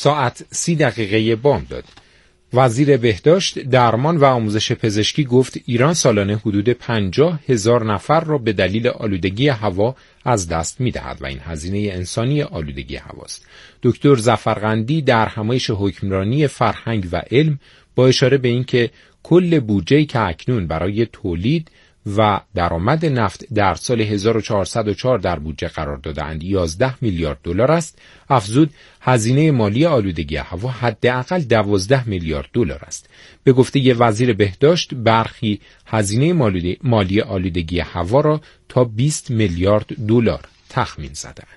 ساعت 30 بام داد. وزیر بهداشت، درمان و آموزش پزشکی گفت ایران سالانه حدود 50,000 نفر را به دلیل آلودگی هوا از دست می‌دهد و این هزینه انسانی آلودگی هواست. دکتر ظفرقندی در همایش حکمرانی فرهنگ و علم با اشاره به اینکه کل بودجه‌ای که اکنون برای تولید و درآمد نفت در سال 1404 در بودجه قرار داده‌اند 11 میلیارد دلار است، افزود هزینه مالی آلودگی هوا حداقل 12 میلیارد دلار است. به گفته وزیر بهداشت، برخی هزینه مالی آلودگی هوا را تا 20 میلیارد دلار تخمین زدند.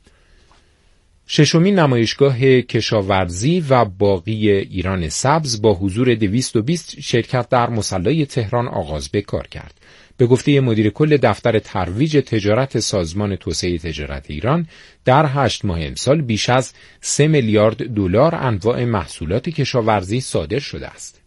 ششمین نمایشگاه کشاورزی و باغی ایران سبز با حضور 220 شرکت در مصلی تهران آغاز به کار کرد. به گفته مدیر کل دفتر ترویج تجارت سازمان توسعه تجارت ایران، در 8 ماه امسال بیش از 3 میلیارد دلار انواع محصولات کشاورزی صادر شده است.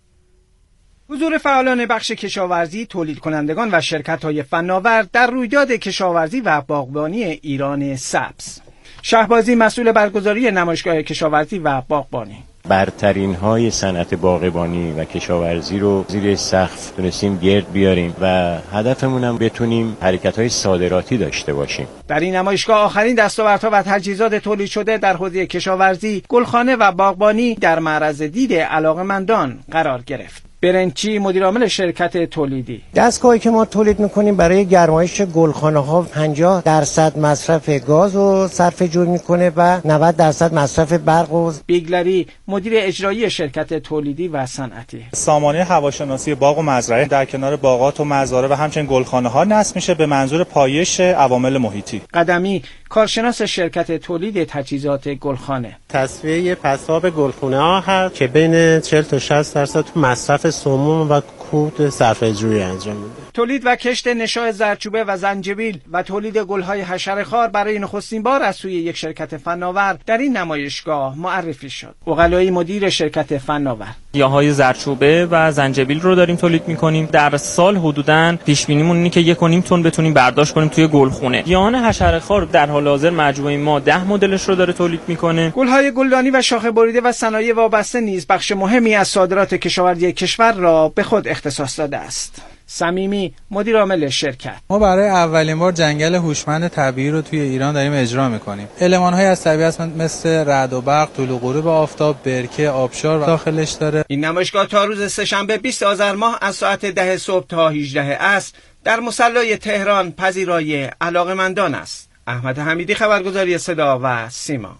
حضور فعالان بخش کشاورزی، تولید کنندگان و شرکت‌های فناور در رویداد کشاورزی و باغبانی ایران سبز. شهبازی، مسئول برگزاری نمایشگاه کشاورزی و باغبانی: برترین های صنعت باغبانی و کشاورزی رو زیر سقف تونستیم گرد بیاریم و هدفمون هم بتونیم حرکت‌های صادراتی داشته باشیم. در این نمایشگاه آخرین دستاوردها و تجهیزات تولید شده در حوزه کشاورزی، گلخانه و باغبانی در معرض دید علاقه‌مندان قرار گرفت. برنچی، مدیرعامل شرکت تولیدی: دستگاهی که ما تولید میکنیم برای گرمایش گلخانه‌ها 50% مصرف گاز رو صرفه جوی میکنه و 90% مصرف برق و بیگلری، مدیر اجرایی شرکت تولیدی و صنعتی: سامانه هواشناسی باغ و مزرعه در کنار باغات و مزارع و همچنین گلخانه‌ها نصب میشه به منظور پایش عوامل محیطی. قدمی، کارشناس شرکت تولید تجهیزات گلخانه: تصفیه پساب گلخانه‌ها هست که بین 40 تا 60% مصرف سموم و کود صرفه جویی انجام میده. تولید و کشت نشاء زردچوبه و زنجبیل و تولید گل‌های حشره‌خوار برای نخستین بار از سوی یک شرکت فناور در این نمایشگاه معرفی شد. اوغلایی، مدیر شرکت فناور: گیاهای زردچوبه و زنجبیل رو داریم تولید می‌کنیم. در سال حدوداً پیش بینیمون اینه که 1.5 تن بتونیم برداشت کنیم توی گلخونه. گیاهان حشره‌خوار در حال حاضر مجموعه ما 10 مدلش رو داره تولید می‌کنه. گل‌های گلدانی و شاخه بریده و صنایع وابسته نیز بخش مهمی از صادرات کشاورزی کشور را به خود اختصاص داده است. صمیمی، مدیر عامل شرکت: ما برای اولین بار جنگل هوشمند طبیعی رو توی ایران داریم اجرا می‌کنیم. المان‌های از طبیعت مثل رعد و برق، طلوع غروب آفتاب، برکه، آبشار داخلش داره. این نمایشگاه تا روز سه‌شنبه 20 آذر ماه از ساعت 10 صبح تا 18 عصر در مصلی تهران پذیرای علاقه‌مندان است. احمد حمیدی، خبرگزاری صدا و سیما.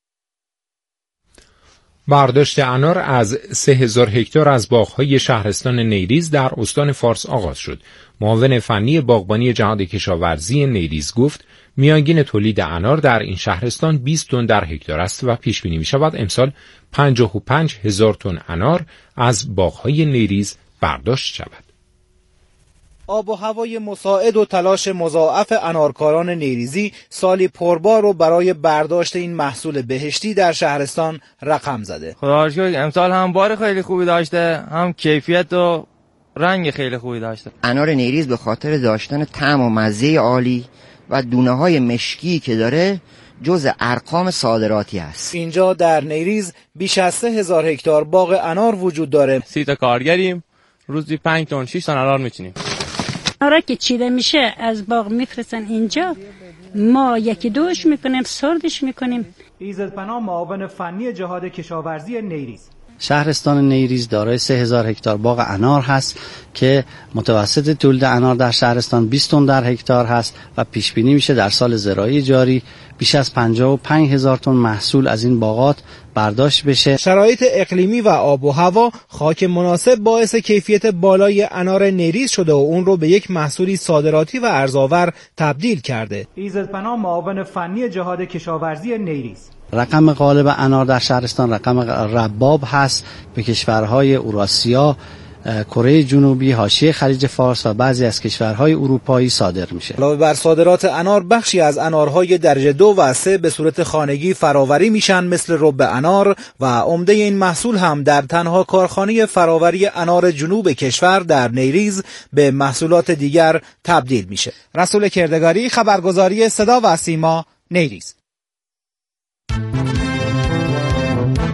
برداشت انار از 3000 هکتار از باغ‌های شهرستان نیریز در استان فارس آغاز شد. معاون فنی باغبانی جهاد کشاورزی نیریز گفت میانگین تولید انار در این شهرستان 20 تن در هکتار است و پیش بینی می‌شود امسال 55,000 تن انار از باغ‌های نیریز برداشت شود. آب و هوای مساعد و تلاش مضاعف انارکاران نیریزی سالی پربار رو برای برداشت این محصول بهشتی در شهرستان رقم زده. خدا رو شکر امسال هم بار خیلی خوبی داشته، هم کیفیت و رنگ خیلی خوبی داشته. انار نیریز به خاطر داشتن طعم و مزه عالی و دونه‌های مشکی که داره جزء ارقام صادراتی است. اینجا در نیریز بیش از 3000 هکتار باغ انار وجود داره. 30 تا کارگریم، روزی 5 تن 6 تن انار میچینیم. انار که چیده میشه از باغ میفرستن اینجا، ما یکی دوش میکنیم، سردش میکنیم. ایزدپناه، معاون فنی جهاد کشاورزی نیریز: شهرستان نیریز دارای 3000 هکتار باغ انار هست که متوسط تولید انار در شهرستان 20 تن در هکتار هست و پیش بینی میشه در سال زراعی جاری بیش از 55,000 تن محصول از این باغات برداشت بشه. شرایط اقلیمی و آب و هوا، خاک مناسب باعث کیفیت بالای انار نیریز شده و اون رو به یک محصولی صادراتی و ارزآور تبدیل کرده. ایزدپناه، معاون فنی جهاد کشاورزی نیریز: رقم غالب انار در شهرستان رقم رباب هست، به کشورهای اوراسیا، کره جنوبی، حاشیه خلیج فارس و بعضی از کشورهای اروپایی صادر میشه. علاوه بر صادرات انار، بخشی از انارهای درجه 2 و 3 به صورت خانگی فراوری میشن مثل رب انار و عمده این محصول هم در تنها کارخانه فراوری انار جنوب کشور در نیریز به محصولات دیگر تبدیل میشه. رسول کردگاری، خبرگزاری صدا و سیما، نیریز.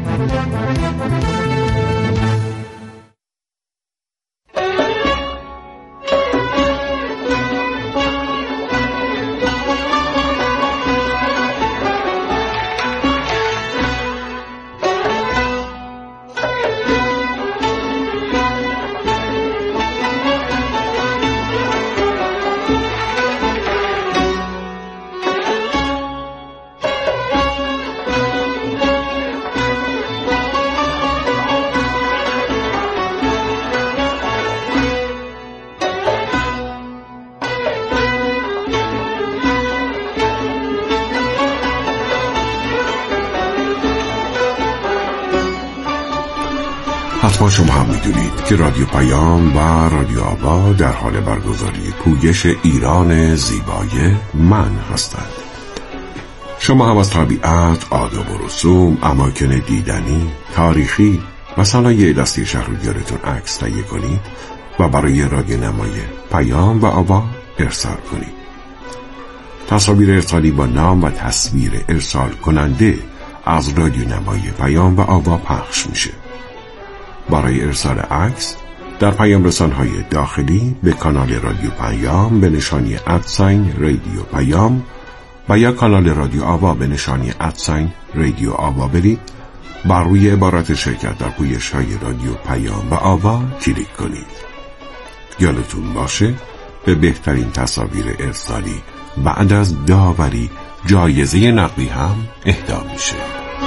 حتما شما هم میدونید که رادیو پیام و رادیو آوا در حال برگزاری پویش ایران زیبای من هستند. شما هم از طبیعت، آداب و رسوم، اماکن دیدنی، تاریخی و صنایع دستی شهر و دیارتون عکس تهیه کنید و برای رادیونمای پیام و آوا ارسال کنید. تصاویر ارسالی با نام و تصویر ارسال کننده از رادیونمای پیام و آوا پخش میشه. برای ارسال عکس در پیام رسانهای داخلی به کانال رادیو پیام به نشانی @رادیو پیام و یا کانال رادیو آوا به نشانی @رادیو آوا برید. بر روی عبارت شرکت در پویش‌های رادیو پیام و آوا کلیک کنید. یادتون باشه به بهترین تصاویر ارسالی بعد از داوری جایزه نقدی هم اهدا میشه.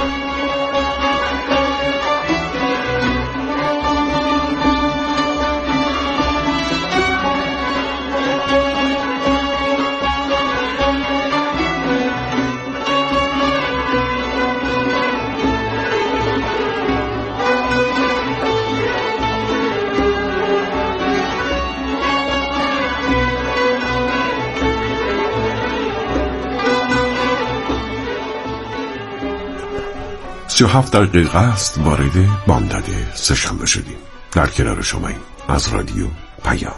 سی و 7 دقیقه است وارد بامداد سه‌شنبه شدیم. در کنار شماییم از رادیو پیام.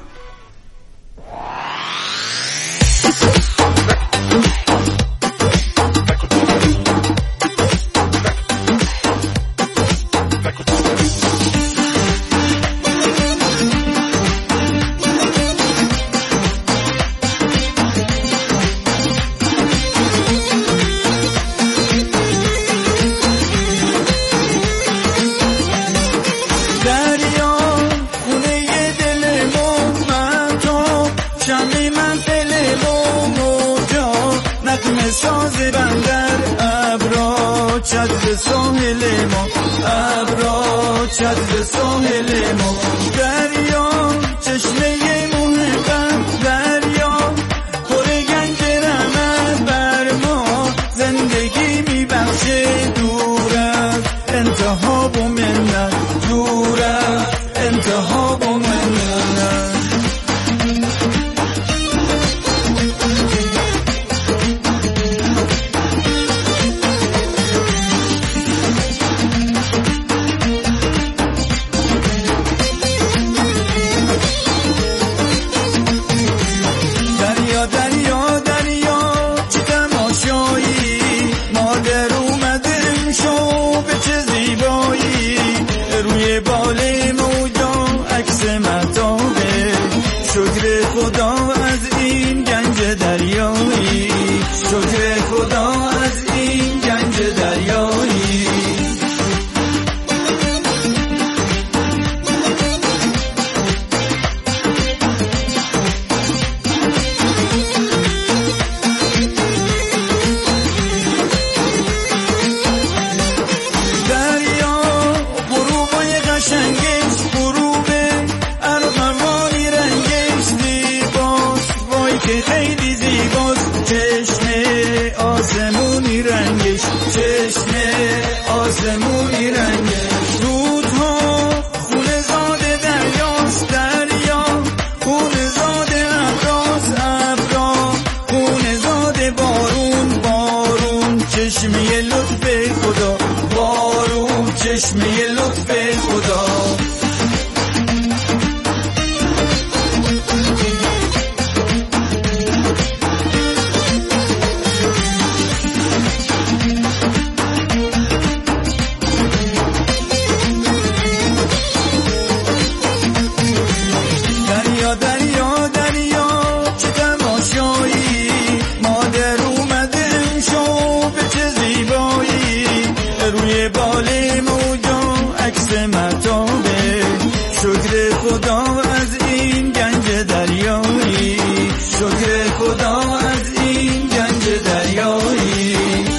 زلزال موجا عکس متابه، شکر خدا از این گنج دریایی، شکر خدا از این گنج دریایی.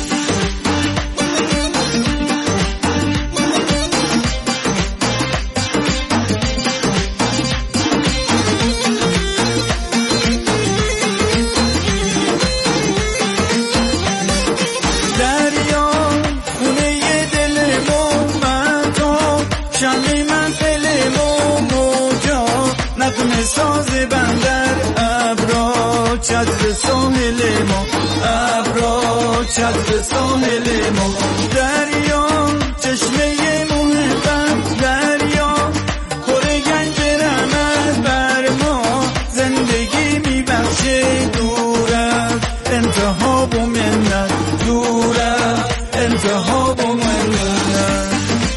ساز بندر ابرا چتر ساحل ما، ابرا چتر ساحل ما. دریا چشمه محبت، دریا پر گنج رحمت بر ما، زندگی میبخشه دور از انتخاب و منت، دور از انتخاب و منت.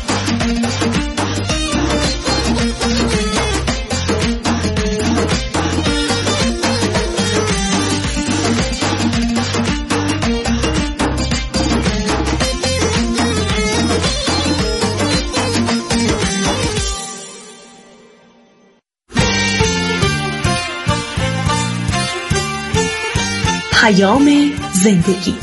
پیام زندگی.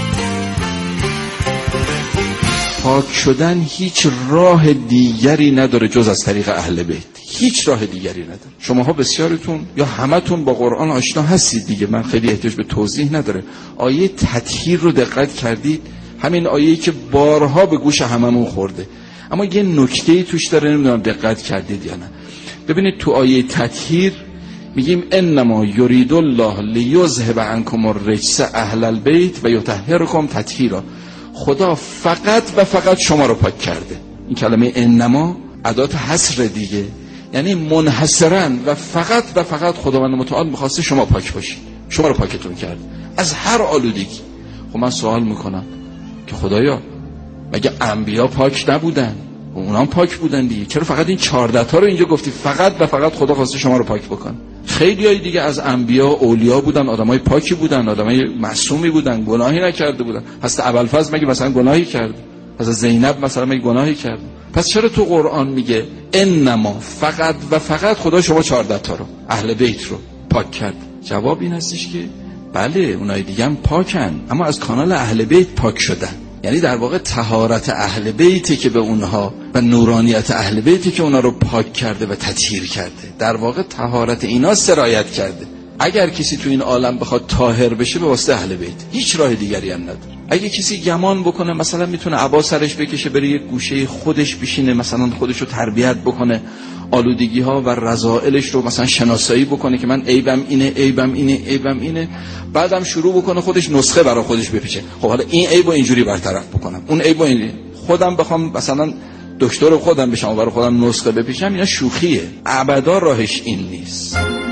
پاک شدن هیچ راه دیگری نداره جز از طریق اهل بیت، هیچ راه دیگری نداره. شماها بسیارتون یا همتون با قرآن آشنا هستید دیگه، من خیلی احتیاج به توضیح نداره. آیه تطهیر رو دقت کردید؟ همین آیه‌ای که بارها به گوش هممون خورده، اما یه نکته‌ای توش داره، نمیدونم دقت کردید یا نه. ببینید تو آیه تطهیر میگیم انما یرید الله لیذهب عنکم الرجس اهل البیت و یطهرکم تطهیرا. خدا فقط و فقط شما رو پاک کرده. این کلمه انما ادات حصر دیگه، یعنی منحصرا و فقط خداوند متعال میخواسته شما پاک باشید، شما رو پاکتون کرد از هر آلودگی. خب من سوال میکنم که خدایا مگه انبیا پاک نبودن؟ اونا هم پاک بودن دیگه، چرا فقط این 14 تا رو اینجا گفتی فقط و فقط خدا خواسته شما رو پاک بکن؟ خیلیای دیگه از انبیا اولیا بودن، آدمای پاکی بودن، آدمای معصومی بودن، گناهی نکرده بودن. حضرت ابوالفضل مگه مثلا گناهی کرد؟ حضرت زینب مثلا مگه گناهی کرد؟ پس چرا تو قرآن میگه انما فقط و فقط خدا شما 14 تا رو اهل بیت رو پاک کرد؟ جواب این هستش که بله اونای دیگه هم پاکن، اما از کانال اهل بیت پاک شدن. یعنی در واقع طهارت اهل بیتی که به اونها و نورانیت اهل بیتی که اونها رو پاک کرده و تطهیر کرده، در واقع طهارت اینا سرایت کرده. اگر کسی تو این عالم بخواد طاهر بشه به واسطه اهل بیت، هیچ راه دیگری هم نداره. اگه کسی گمان بکنه مثلا میتونه عبا سرش بکشه بره یک گوشه خودش بشینه، مثلا خودش رو تربیت بکنه، آلودگی ها و رذائلش رو مثلا شناسایی بکنه که من عیبم اینه، بعدم شروع بکنه خودش نسخه برای خودش بپیچه. خب حالا این عیبو اینجوری برطرف بکنم، اون عیبو خودم بخوام مثلا دکتر خودم بشم و برای خودم نسخه بپیچم، اینا شوخیه. ابدا راهش این نیست.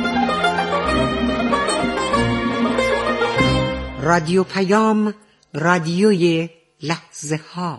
رادیو پیام، رادیوی لحظه ها.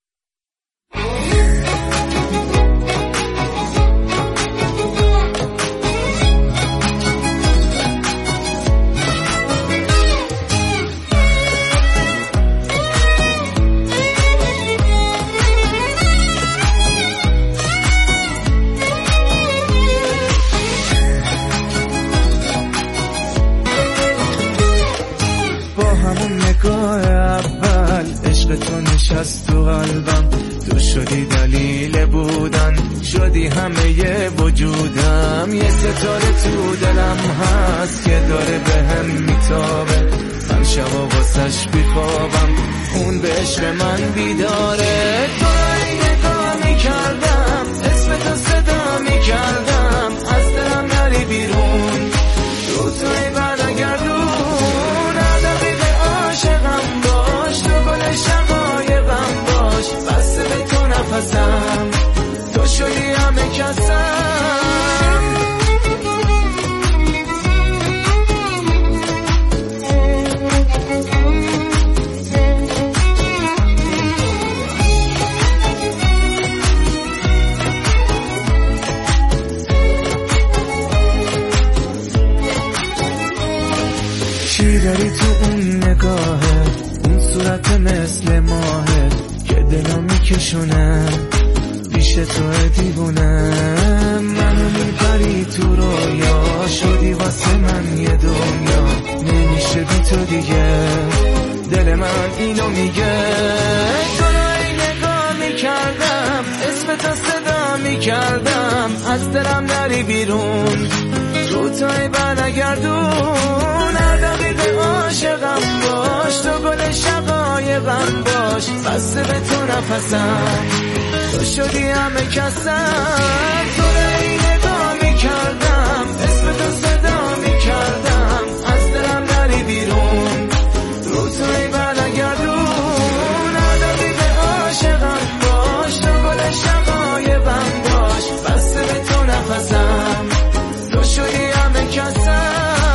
تو نشست تو قلبم، تو شدی دلیل بودن، شدی همه وجودم. یه ستاره تو دلم هست که داره به هم میتابه، من شبا واسش بیخوابم، اون به عشق من بیداره. تو رای نگاه میکردم، اسم تو صدا میکردم، از دلم نری بیرون، تو توی برگردون، دقیقه عاشقم باش، تو گل شقایقم باش، بسته به تو نفسم، تو شدی همه کسم. چی داری تو اون نگاهه، اون صورت مثل ماهه که دلو میکشونه پیش تو دیوونه منو میبری تو رویا شدی واسه من یه دنیا نمیشه بی تو دیگه دل من اینو میگه تو رو ای نگاه میکردم اسم تو صدا میکردم از دلم نری بیرون رو تای برنگردون هر دقیقه عاشقم باش تو گل شقایقم باش بسته به تو نفسم تو شدی همه کسم تو رو ای نگاه میکردم اسم تو صدا میکردم از دلم نری بیرون رو تای برنگردون هر دقیقه عاشقم باش تو گل شقایقم باش بسته به تو نفسم تو شدی همه کسم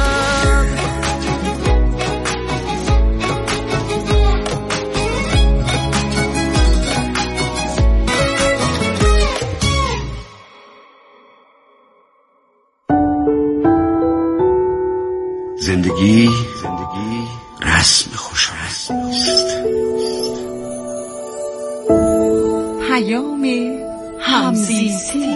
زندگی رسم خوشایند است. پیام همزیستی.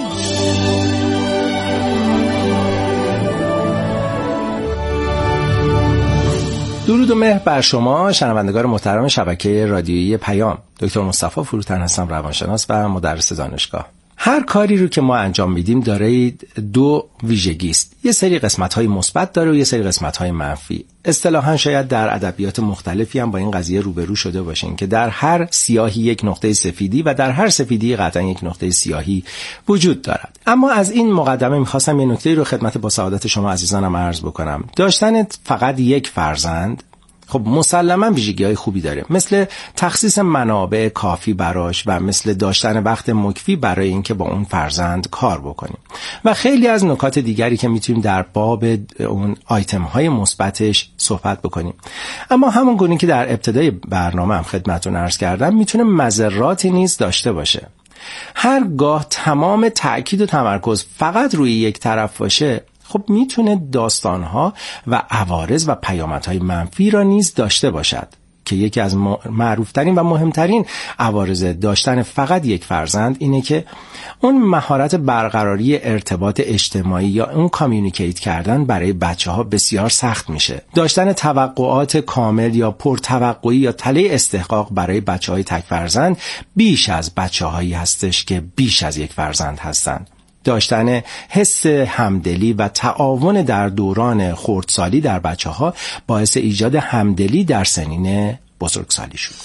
درود و مهر بر شما شنوندگان محترم شبکه رادیویی پیام. دکتر مصطفی فروتن هستم، روانشناس و مدرس دانشگاه. هر کاری رو که ما انجام میدیم داره دو ویژگی است. یه سری قسمت‌های مثبت داره و یه سری قسمت‌های منفی. اصطلاحاً شاید در ادبیات مختلفی هم با این قضیه روبرو شده باشین که در هر سیاهی یک نقطه سفیدی و در هر سفیدی قطعاً یک نقطه سیاهی وجود دارد. اما از این مقدمه می‌خواستم یه نکته رو خدمت با سعادت شما عزیزانم عرض بکنم. داشتن فقط یک فرزند خب مسلماً ویژگی‌های خوبی داره، مثل تخصیص منابع کافی براش و مثل داشتن وقت مکفی برای اینکه با اون فرزند کار بکنیم و خیلی از نکات دیگری که میتونیم در باب اون آیتم‌های مثبتش صحبت بکنیم. اما همون گونه که در ابتدای برنامه هم خدمتتون عرض کردم میتونه مضراتی نیز داشته باشه. هرگاه تمام تأکید و تمرکز فقط روی یک طرف باشه خب میتونه داستانها و عوارض و پیامدهای منفی را نیز داشته باشد که یکی از معروفترین و مهمترین عوارض داشتن فقط یک فرزند اینه که اون مهارت برقراری ارتباط اجتماعی یا اون کامیونیکیت کردن برای بچه‌ها بسیار سخت میشه. داشتن توقعات کامل یا پرتوقعی یا تله استحقاق برای بچه‌های تک فرزند بیش از بچه‌هایی هستش که بیش از یک فرزند هستند. داشتن حس همدلی و تعاون در دوران خردسالی در بچه‌ها باعث ایجاد همدلی در سنین بزرگسالی شد.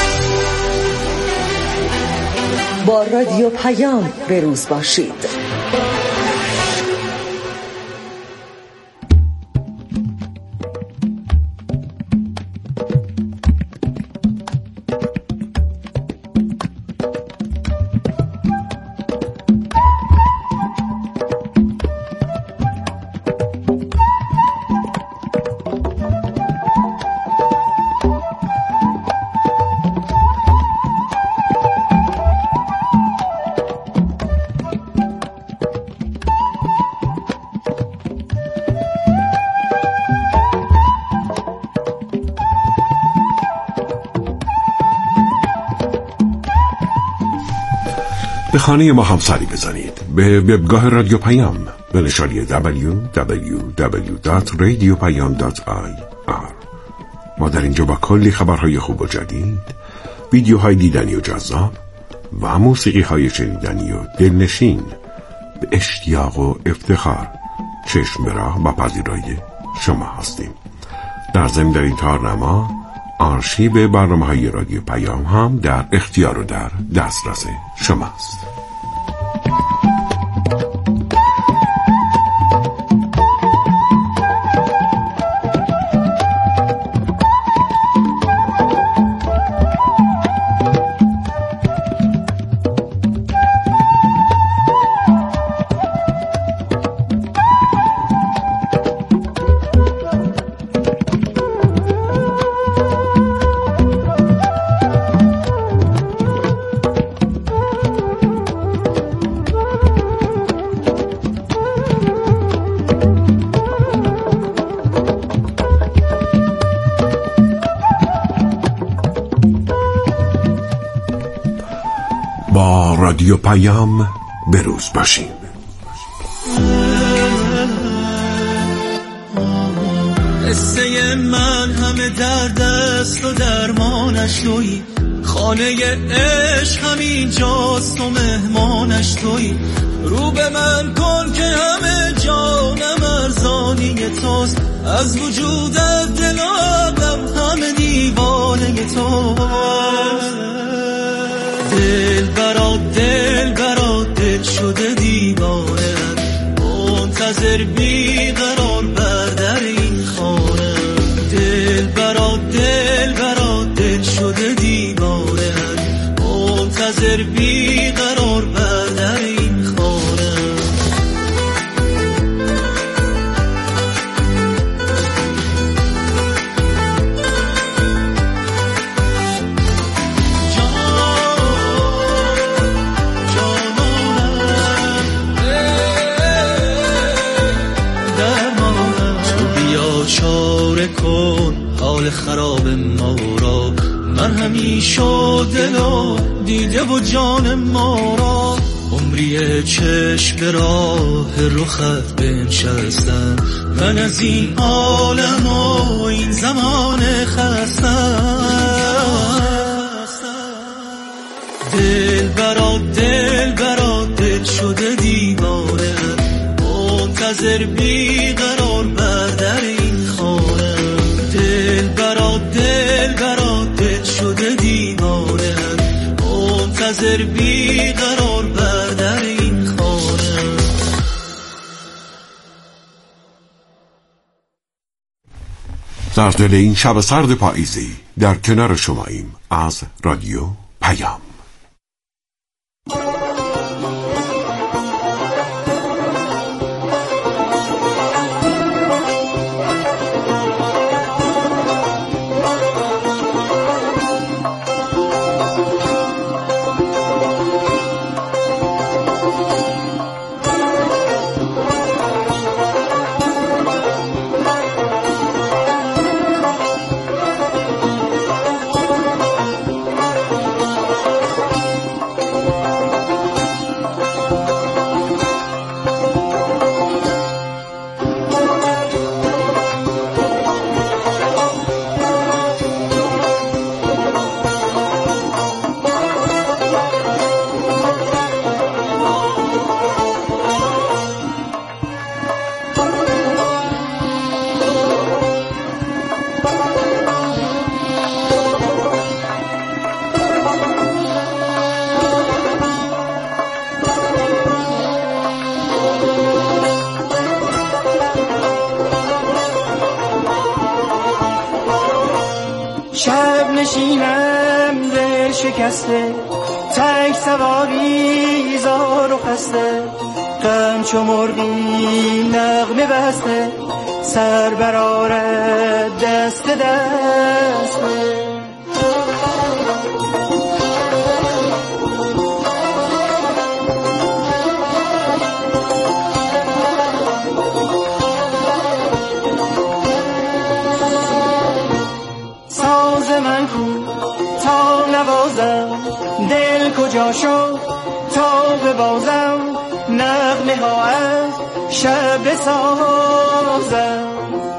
با رادیو پیام به روز باشید. به خانه ما هم سری بزنید. به وبگاه رادیو پیام به نشانی www.radiopayam.ir. ما در اینجا با کلی خبرهای خوب و جدید، ویدیوهای دیدنی و جذاب و موسیقی‌های شنیدنی و دلنشین به اشتیاق و افتخار چشم به راه و پذیرای شما هستیم. در ضمن در این تارنما آرشیو برنامه‌های رادیو پیام هم در اختیار و در دسترس شماست. با رادیو پیام بروز باشیم. قصه من همه درد است و درمانش تویی، خانه عشق همین جاست و مهمانش تویی. رو به من کن که همه جانم ارزانی توست، از وجودت دل آدم همه دیوانه توست. دل برات دل شده دیوانه، منتظر بیقرار بر در این خانه. دل برات دل شده دیوانه، منتظر بیقرار بر در این خانه. کن حال خراب ما را، من همیشه دل و دیده و جان ما را. عمری چشم به راه رخت بنشستم، من از این عالم و این زمان خستم. دل برات دل شده دیوانه، منتظر بیقرار بر در این خانه. دل برات دل شده دیوانه، منتظر بیقرار بر در این خانه. در دل این شب سرد پاییزی در کنار شماییم از رادیو پیام. شب نشینم دل شکسته، تک سواری زار و خسته. غم چو مرغی نغمه بسته، سر برآرد دست دسته. دل کجا شد تا ببازم، نغمه ها از شب بسازم.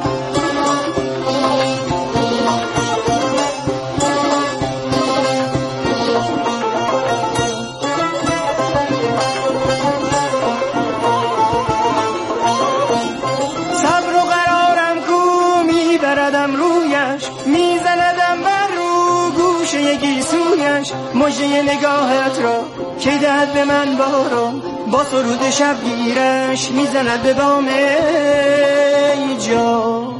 صبر و قرارم کو میبردم رویش، میزندم بر رو گوشه یکی سویش. مژه نگاهت را که دهد به من باران، با سرود شبگیرش میزند به بام ای جان.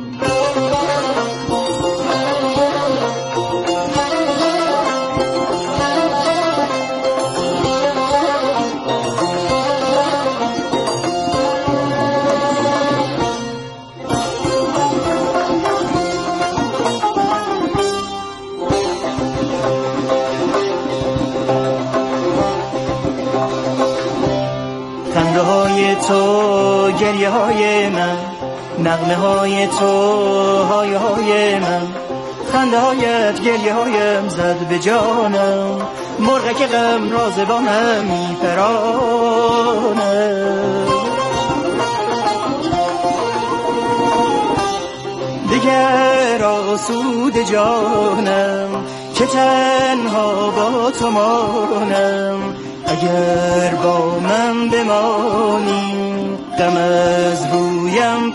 تو گریه های من، نغمه های تو های های من. خنده هایت گریه هایم زد به جانم، مرغک غم راز با هم میپرانه. دیگر آسوده جانم که تنها با تو مانم، اگر با من بمانی غم از رویم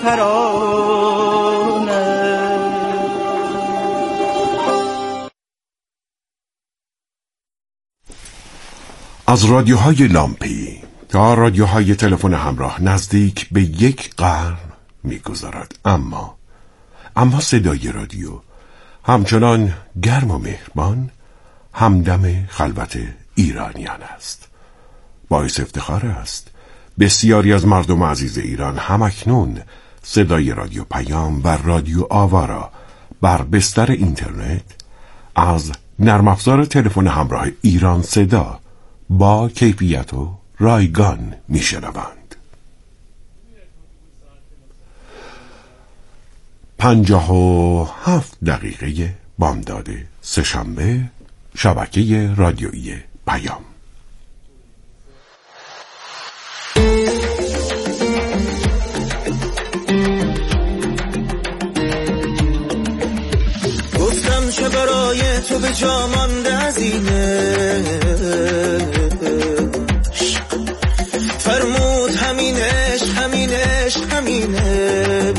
پرانه. از رادیوهای لامپی تا رادیوهای تلفن همراه نزدیک به 1 قرن می‌گذرد، اما صدای رادیو همچنان گرم و مهربان همدم خلوت ایرانیان است. باعث افتخار است بسیاری از مردم عزیز ایران همکنون صدای رادیو پیام و رادیو آوا را بر بستر اینترنت از نرم افزار تلفن همراه ایران صدا با کیفیت و رایگان میشنوند. 57 دقیقه بامداد سه‌شنبه، شبکه رادیویی پیام. گفتم چه برای تو به جا مانده از اینه، فرمود همینش همینش همینه،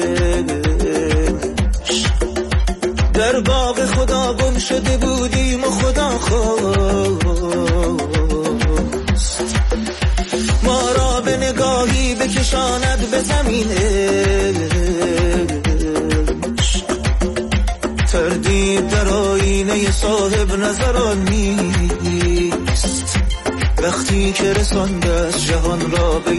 در باغ خدا گم شده بودیم و خدا خواست ما را به نگاهی بکشاند به زمینه. تردید در آینه صاحب نظران نیست، وقتی که رسانده از جهان را به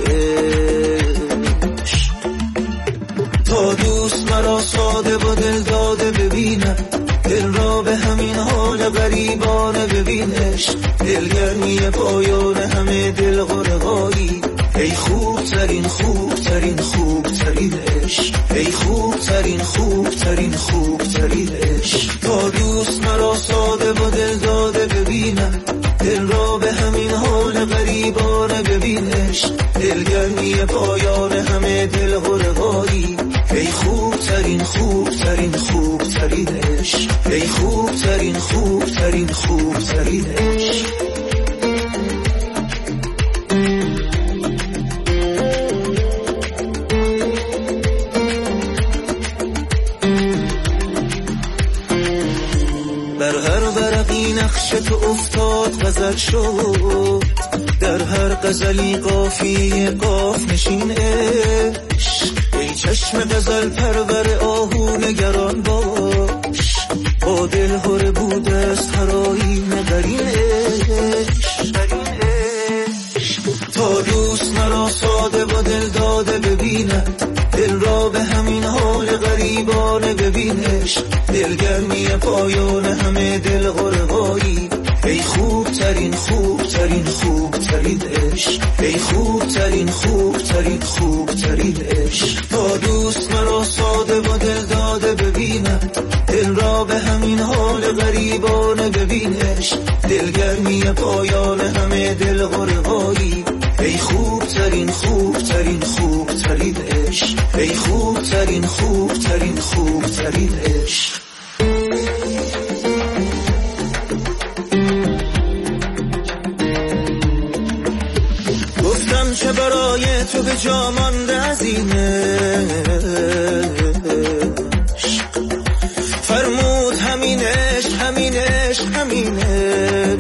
یقینش. تا دوست مرا ساده و دل داده ببینم، دل را به همین حال غریبانه ببینش. دلگرمی پایان همه دل غرقایی، ای خوب ترین خوب ترین خوب ترین عشق، ای خوب ترین خوب ترین خوب ترین عشق. تا دوست مرا ساده و دل داده ببینم، دل را به همین حال غریبانه ببینش. دلگرمی پایان همه دل غرقایی، ای خوب ترین خوب ترین خوب ترین عشق، ای خوب ترین خوب ترین خوب ترین عشق. بر هر ورقی نقش تو افتاد غزل شد، در هر غزلی قافیه قاف نشین عشق. ای چشم غزل پرور آهو نگران باش، با دل هره بوده است هر آیینه قرین عشق. تا دوست مرا ساده و دل داده ببینم، دل را به همین حال غریبانه ببینش. دلگرمی پایان همه دل غرقایی، ای خوب ترین خوب ترین خوب ترین عشق، ای خوب ترین خوب ترین خوب ترین عشق. تا دوست مرا ساده و دل داده ببینم، دل را به همین حال غریبانه ببینش. دلگرمی پایان همه دل غرقایی، ای خوب ترین خوب ترین خوب ترین عشق، ای خوب ترین خوب ترین خوب ترین عشق. گفتم چه برای تو به جا مانده از اینه، فرمود همینش همینش همینه،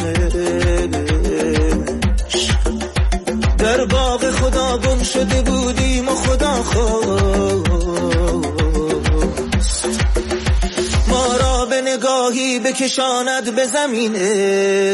در باغ خدا گم شده بودیم و خدا خواست ما را به نگاهی بکشاند به زمینه.